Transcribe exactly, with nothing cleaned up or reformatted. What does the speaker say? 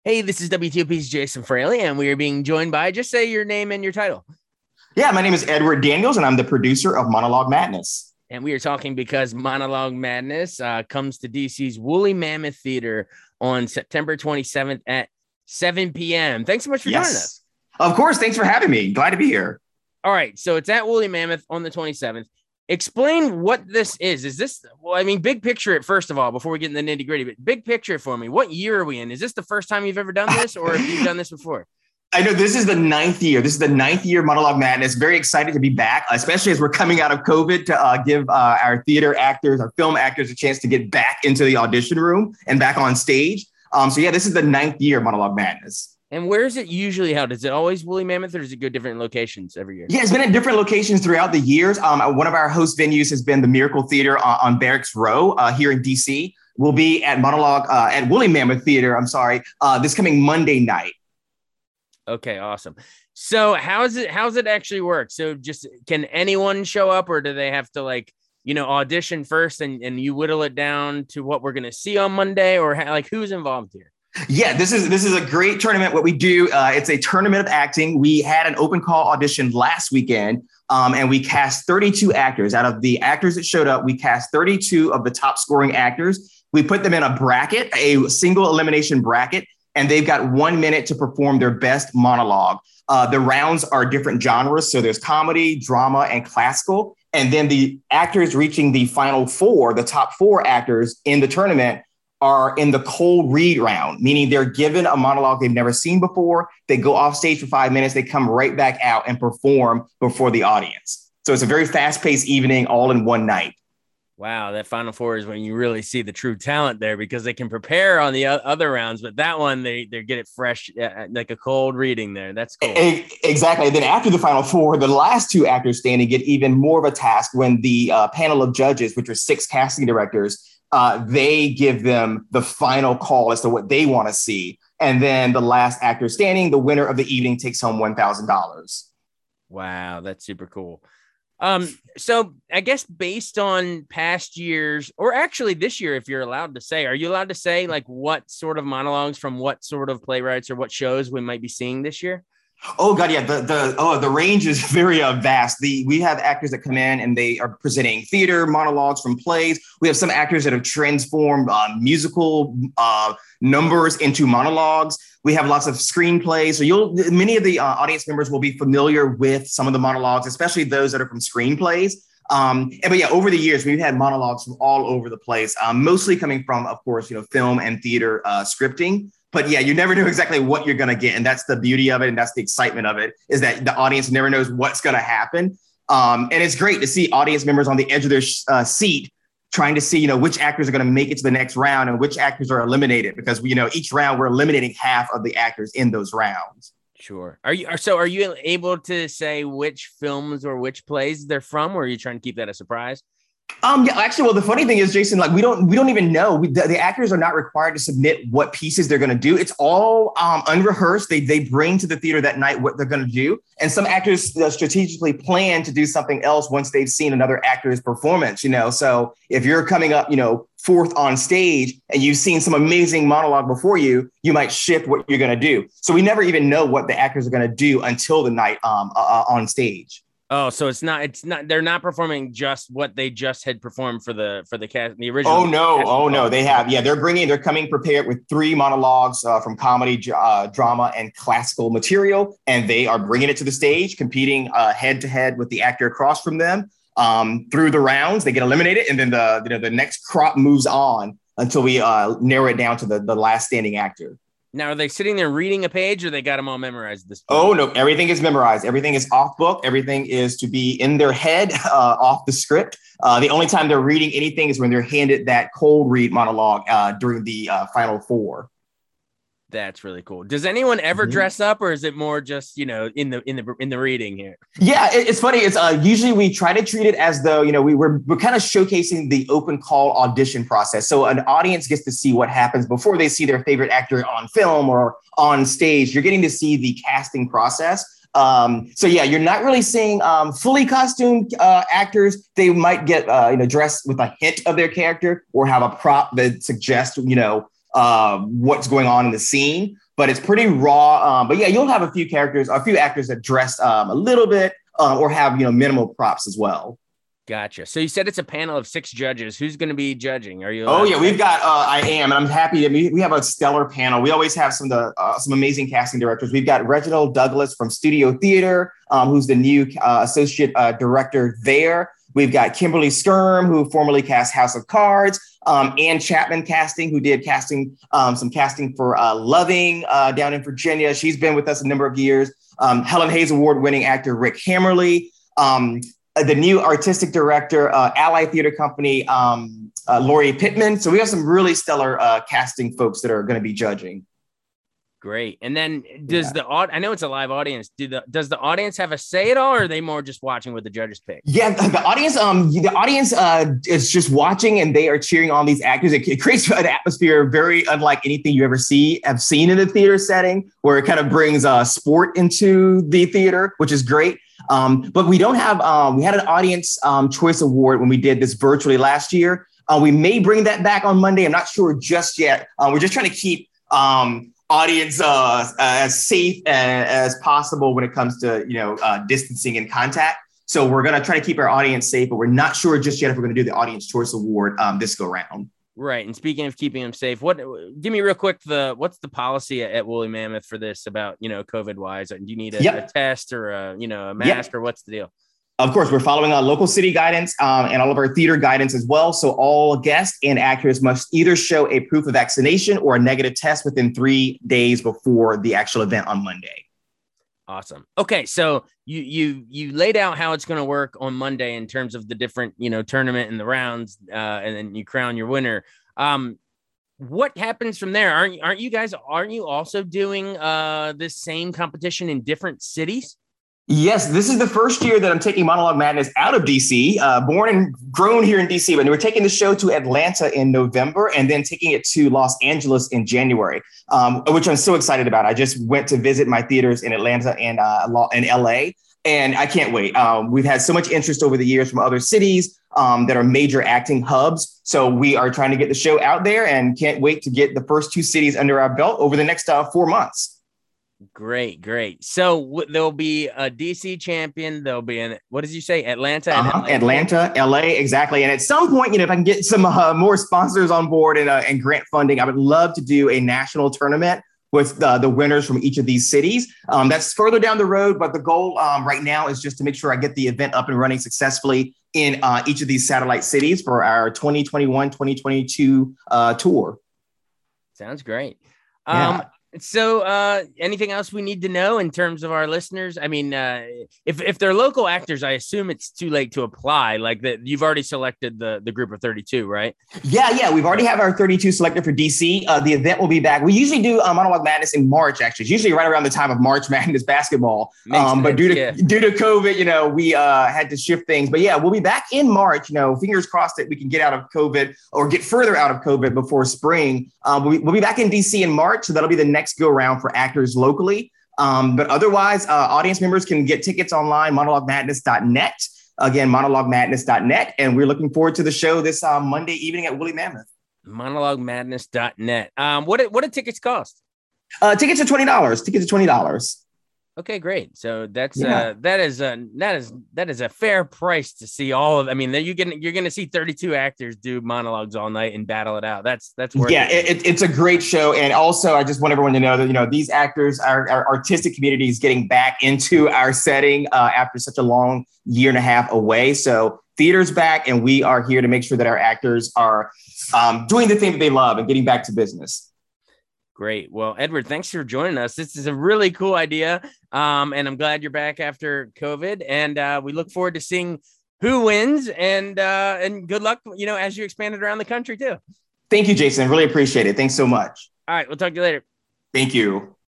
Hey, this is W T O P's Jason Fraley, and we are being joined by, just say your name and your title. Yeah, my name is Edward Daniels, and I'm the producer of Monologue Madness. And we are talking because Monologue Madness uh, comes to D C's Woolly Mammoth Theater on September twenty-seventh at seven p.m. Thanks so much for yes. joining us. Of course. Thanks for having me. Glad to be here. All right. So it's at Woolly Mammoth on the twenty-seventh. Explain what this is. Is this, well, I mean, big picture it, first of all, before we get in the nitty gritty, but big picture for me. What year are we in? Is this the first time you've ever done this, or have you done this before? I know this is the ninth year. This is the ninth year Monologue Madness. Very excited to be back, especially as we're coming out of COVID to uh, give uh, our theater actors, our film actors a chance to get back into the audition room and back on stage. Um, so yeah, this is the ninth year Monologue Madness. And where is it usually held? Is it always Woolly Mammoth, or does it go different locations every year? Yeah, it's been at different locations throughout the years. Um, one of our host venues has been the Miracle Theater on, on Barracks Row uh, here in D C. We'll be at Monologue uh, at Woolly Mammoth Theater. I'm sorry, uh, this coming Monday night. Okay, awesome. So how is it? How's it actually work? So just can anyone show up, or do they have to like you know audition first, and and you whittle it down to what we're gonna see on Monday, or how, like who's involved here? Yeah, this is this is a great tournament. What we do, uh, it's a tournament of acting. We had an open call audition last weekend, um, and we cast thirty-two actors. Out of the actors that showed up, we cast thirty-two of the top scoring actors. We put them in a bracket, a single elimination bracket, and they've got one minute to perform their best monologue. Uh, the rounds are different genres. So there's comedy, drama, and classical. And then the actors reaching the final four, the top four actors in the tournament, are in the cold read round, meaning they're given a monologue they've never seen before. They go off stage for five minutes. They come right back out and perform before the audience. So it's a very fast-paced evening all in one night. Wow, that final four is when you really see the true talent there, because they can prepare on the other rounds, but that one, they they get it fresh, uh, like a cold reading there. That's cool. Exactly. And then after the final four, the last two actors standing get even more of a task when the uh, panel of judges, which are six casting directors, Uh, they give them the final call as to what they want to see. And then the last actor standing, the winner of the evening, takes home one thousand dollars. Wow, that's super cool. Um, so I guess based on past years, or actually this year, if you're allowed to say, are you allowed to say like what sort of monologues from what sort of playwrights or what shows we might be seeing this year? Oh God, yeah. The the oh the range is very uh, vast. The we have actors that come in and they are presenting theater monologues from plays. We have some actors that have transformed uh, musical uh, numbers into monologues. We have lots of screenplays. So you'll many of the uh, audience members will be familiar with some of the monologues, especially those that are from screenplays. Um, and, but yeah, over the years, we've had monologues from all over the place, um, mostly coming from, of course, you know, film and theater uh, scripting. But yeah, you never know exactly what you're going to get. And that's the beauty of it. And that's the excitement of it, is that the audience never knows what's going to happen. Um, and it's great to see audience members on the edge of their uh, seat trying to see, you know, which actors are going to make it to the next round and which actors are eliminated, because, you know, each round we're eliminating half of the actors in those rounds. Sure. Are you so are you able to say which films or which plays they're from, or are you trying to keep that a surprise? Um, yeah, actually, well, the funny thing is, Jason, like we don't we don't even know. We, the, the actors are not required to submit what pieces they're going to do. It's all um, unrehearsed. They they bring to the theater that night what they're going to do. And some actors uh, strategically plan to do something else once they've seen another actor's performance, you know. So if you're coming up, you know, fourth on stage and you've seen some amazing monologue before you, you might shift what you're going to do. So we never even know what the actors are going to do until the night um, uh, on stage. Oh, so it's not, it's not, they're not performing just what they just had performed for the, for the cast, the original. Oh, no. Oh, no. They have. Yeah, they're bringing, they're coming prepared with three monologues uh, from comedy, uh, drama, and classical material. And they are bringing it to the stage, competing uh, head to head with the actor across from them. Um, through the rounds, they get eliminated. And then the, you know, the next crop moves on until we uh, narrow it down to the, the last standing actor. Now, are they sitting there reading a page, or they got them all memorized at this point? Oh, no, everything is memorized. Everything is off book. Everything is to be in their head, uh, off the script. Uh, the only time they're reading anything is when they're handed that cold read monologue uh, during the uh, final four. That's really cool. Does anyone ever Mm-hmm. dress up, or is it more just, you know, in the in the in the reading here? Yeah, it, it's funny. It's uh, usually we try to treat it as though, you know, we were we're kind of showcasing the open call audition process. So an audience gets to see what happens before they see their favorite actor on film or on stage. You're getting to see the casting process. Um, so yeah, you're not really seeing um, fully costumed uh, actors. They might get uh, you know dressed with a hint of their character or have a prop that suggests, you know, uh, what's going on in the scene. but it's pretty raw. Um, but yeah, you'll have a few characters, a few actors that dress um, a little bit uh, or have, you know, minimal props as well. Gotcha. So you said it's a panel of six judges. Who's going to be judging? Are you? Oh yeah, we've got. Uh, I am, and I'm happy that we, we have a stellar panel. We always have some of the uh, some amazing casting directors. We've got Reginald Douglas from Studio Theater, um, who's the new uh, associate uh, director there. We've got Kimberly Skirm, who formerly cast House of Cards. Um, Ann Chapman casting, who did casting um, some casting for uh, Loving uh, down in Virginia. She's been with us a number of years. Um, Helen Hayes Award-winning actor Rick Hammerly. Um, the new artistic director, uh, Ally Theater Company, um, uh, Laurie Pittman. So we have some really stellar uh, casting folks that are going to be judging. Great. And then does Yeah. the I know it's a live audience. Do the does the audience have a say at all, or are they more just watching what the judges pick? Yeah, the audience, um, the audience uh, is just watching, and they are cheering on these actors. It, it creates an atmosphere very unlike anything you ever see have seen in a theater setting, where it kind of brings uh, sport into the theater, which is great. Um, but we don't have. Um, we had an audience um, choice award when we did this virtually last year. Uh, we may bring that back on Monday. I'm not sure just yet. Uh, we're just trying to keep Um, audience uh, as safe as possible when it comes to, you know, uh, distancing and contact. So we're going to try to keep our audience safe, but we're not sure just yet if we're going to do the Audience Choice Award um, this go round. Right. And speaking of keeping them safe, what give me real quick the what's the policy at, at Woolly Mammoth for this about, you know, COVID wise? Do you need a, yep. a test or a, you know, a mask yep. or what's the deal? Of course, we're following our local city guidance um, and all of our theater guidance as well. So all guests and actors must either show a proof of vaccination or a negative test within three days before the actual event on Monday. Awesome. Okay, so you you you laid out how it's going to work on Monday in terms of the different, you know, tournament and the rounds, uh, and then you crown your winner. Um, what happens from there? Aren't aren't you guys aren't you also doing uh, this same competition in different cities? Yes, this is the first year that I'm taking Monologue Madness out of D C, uh, born and grown here in D C, but we're taking the show to Atlanta in November and then taking it to Los Angeles in January, um, which I'm so excited about. I just went to visit my theaters in Atlanta and uh, in L A, and I can't wait. Um, we've had so much interest over the years from other cities um, that are major acting hubs. So we are trying to get the show out there and can't wait to get the first two cities under our belt over the next uh, four months. Great, great. So w- there'll be a D C champion. There'll be an, what did you say? Atlanta, uh-huh. L A. Atlanta, L A, exactly. And at some point, you know, if I can get some uh, more sponsors on board and, uh, and grant funding, I would love to do a national tournament with uh, the winners from each of these cities. Um, that's further down the road, but the goal um, right now is just to make sure I get the event up and running successfully in uh, each of these satellite cities for our twenty twenty-one, twenty twenty-two uh, tour. Sounds great. Um, yeah. So uh, anything else we need to know in terms of our listeners? I mean, uh, if, if they're local actors, I assume it's too late to apply, like that you've already selected the, the group of thirty-two, right? Yeah, yeah. We've already have our thirty-two selected for D C. Uh, the event will be back. We usually do uh, Monologue Madness in March, actually. It's usually right around the time of March Madness basketball. Um, but due to yeah. due to COVID, you know, we uh, had to shift things. But yeah, we'll be back in March. You know, fingers crossed that we can get out of COVID or get further out of COVID before spring. Um, we'll, we'll be back in D C in March. So that'll be the next go around for actors locally. Um, but otherwise, uh, audience members can get tickets online, monologue madness dot net. Again, monologue madness dot net. And we're looking forward to the show this uh, Monday evening at Woolly Mammoth. monologue madness dot net. Um, what, what do tickets cost? Uh, tickets are twenty dollars. Tickets are twenty dollars. Okay, great. So that's yeah. uh that is a that is that is a fair price to see all of. I mean, you can you're going to see thirty-two actors do monologues all night and battle it out. That's that's worth yeah, it. it, it's a great show. And also, I just want everyone to know that, you know, these actors, our, our artistic community is getting back into our setting uh, after such a long year and a half away. So theater's back, and we are here to make sure that our actors are um, doing the thing that they love and getting back to business. Great. Well, Edward, thanks for joining us. This is a really cool idea. Um, and I'm glad you're back after COVID. And uh, we look forward to seeing who wins. And uh, and good luck, you know, as you expand it around the country, too. Thank you, Jason. Really appreciate it. Thanks so much. All right. We'll talk to you later. Thank you.